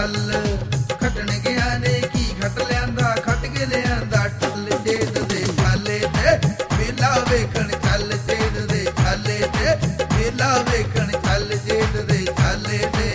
ਹੱਲ। ਖੱਟਣ ਗਿਆ ਨੇ ਕੀ ਖੱਟ ਲਿਆਂਦਾ, ਖੱਟ ਕੇ ਲਿਆਂਦਾ ਟੱਲ ਛੇਦ ਦੇ ਛਾਲੇ ਤੇ ਮੇਲਾ ਵੇਖਣ ਚੱਲ। ਛੇਦ ਦੇ ਛਾਲੇ ਤੇ ਮੇਲਾ ਵੇਖਣ ਚੱਲ। ਛੇਦ ਦੇ ਛਾਲੇ ਤੇ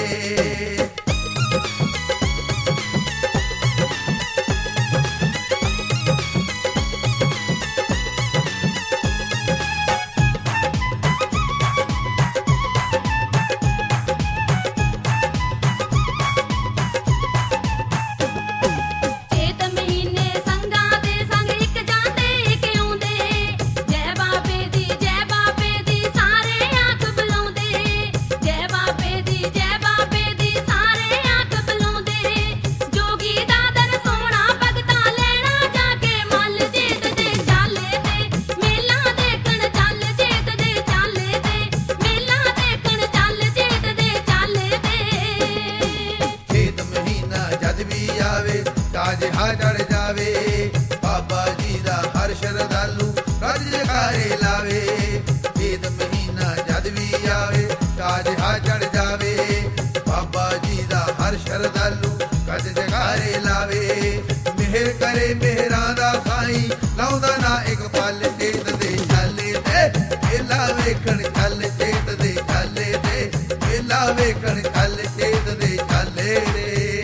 ਜਿਹਾ ਚੜ ਜਾਵੇ ਬਾਬਾ ਜੀ ਦਾ ਹਰ ਸ਼ਰਧਾਲੂ ਰੱਜ ਜਗਾਰੇ ਲਾਵੇ। ਏਦ ਮਹੀਨਾ ਜਦ ਵੀ ਆਵੇ ਜਿਹਾ ਚੜ ਜਾਵੇ ਬਾਬਾ ਜੀ ਦਾ ਹਰ ਸ਼ਰਧਾਲੂ ਰੱਜ ਜਗਾਰੇ ਲਾਵੇ। ਮਿਹਰ ਕਰੇ ਮਿਹਰਾਂ ਦਾ ਸਾਈਂ ਲਾਉਂਦਾ ਨਾ ਇੱਕ ਪਲ। ਛੇਦ ਦੇ ਛਾਲੇ ਤੇ ਮੇਲਾ ਵੇਖਣ ਚੱਲ। ਛੇਦ ਦੇ ਛਾਲੇ ਤੇ ਮੇਲਾ ਵੇਖਣ ਚੱਲ। ਛੇਦ ਦੇ ਛਾਲੇ ਦੇ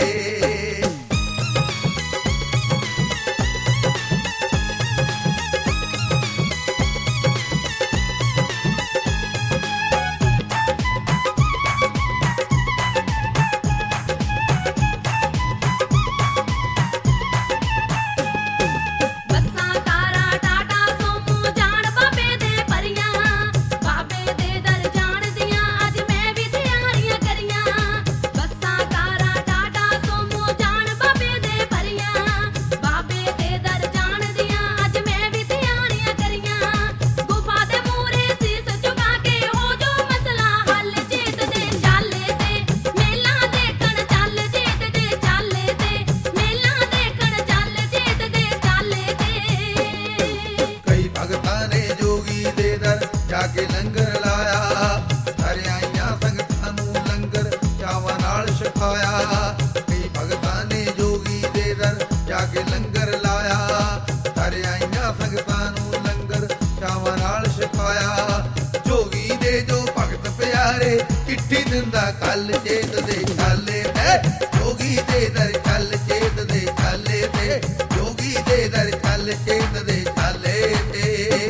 ਜਾਕੇ ਲੰਗਰ ਲਾਇਆ। ਹਰਿਆਈਆਂ ਸੰਗਤਾਂ ਨੂੰ ਲੰਗਰ ਚਾਵਾਂ ਨਾਲ ਛਕਾਇਆ। ਕਈ ਭਗਤਾਂ ਨੇ ਜੋਗੀ ਦੇ ਦਰ ਜਾਕੇ ਲੰਗਰ ਲਾਇਆ। ਹਰਿਆਈਆਂ ਸੰਗਤਾਂ ਨੂੰ ਲੰਗਰ ਚਾਵਾਂ ਨਾਲ ਛਕਾਇਆ। ਜੋਗੀ ਦੇ ਜੋ ਭਗਤ ਪਿਆਰੇ ਚਿੱਠੀ ਦਿੰਦਾ ਕੱਲ। ਛੇਦ ਦੇ ਛਾਲੇ ਤੇ ਜੋਗੀ ਦੇ ਦਰ ਚੱਲ। ਛੇਦ ਦੇ ਛਾਲੇ ਤੇ ਜੋਗੀ ਦੇ ਦਰ ਚੱਲ। ਛੇਦ ਦੇ ਛਾਲੇ ਤੇ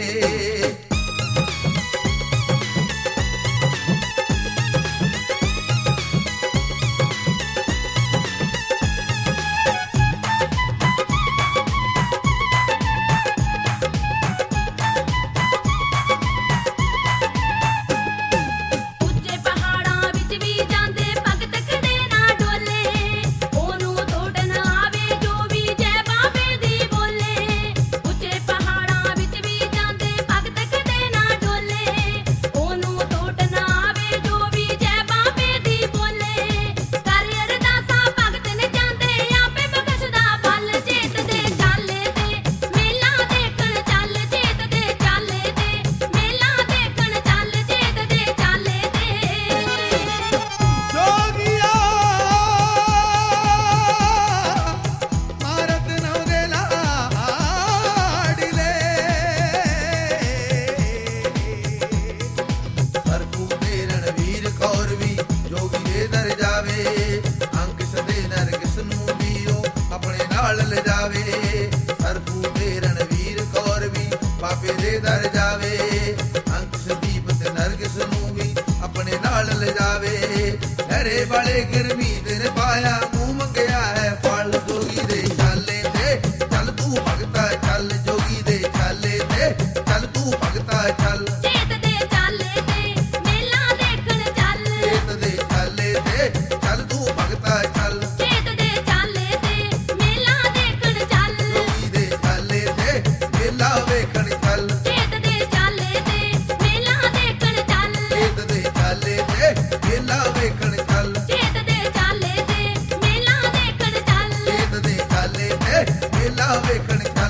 ਬਾਬੇ ਦੇ ਦਰ ਜਾਵੇ। ਅੰਕ ਸੰਦੀਪ ਤੇ ਨਰਗਿਸ ਨੂੰ ਵੀ ਆਪਣੇ ਨਾਲ ਲਿਜਾਵੇ। ਹਰੇ ਵਾਲੇ ਗੁਰਮੀਤ ਨੇ ਪਾਇਆ ਮੂੰਹ ਮੰਗਿਆ ਹੈ ਫਲ। ਜੋਗੀ ਦੇ ਛਾਲੇ ਤੇ ਚੱਲ ਤੂੰ ਭਗਤਾ ਚੱਲ। ਜੋਗੀ ਦੇ ਛਾਲੇ ਤੇ ਚੱਲ ਤੂੰ ਭਗਤਾ ਚੱਲ। ਛੇਦ ਦੇ ਛਾਲੇ ਤੇ ਮੇਲਾ ਦੇਖਣ ਚੱਲ। ਛੇਦ ਦੇ ਛਾਲੇ ਤੇ ਚੱਲ ਤੂੰ ਭਗਤਾ ਚੱਲ। ਛੇਦ ਦੇ ਛਾਲੇ ਤੇ ਮੇਲਾ ਦੇਖਣ ਚੱਲ। ਜੋਗੀ ਦੇ ਛਾਲੇ ਤੇ ਮੇਲਾ ਵੇਖਣ ਚੱਲ। ਛੇਦ ਦੇ ਛਾਲੇ ਤੇ ਮੇਲਾ ਦੇਖਣ ਚੱਲ। ਛੇਦ ਦੇ ਛਾਲੇ ਤੇ ਮੇਲਾ ਵੇਖਣ ਚੱਲ। ਛੇਦ ਦੇ ਛਾਲੇ ਤੇ ਮੇਲਾ ਦੇਖਣ ਚੱਲ। ਛੇਦ ਦੇ ਛਾਲੇ ਤੇ ਮੇਲਾ ਵੇਖਣ ਚੱਲ।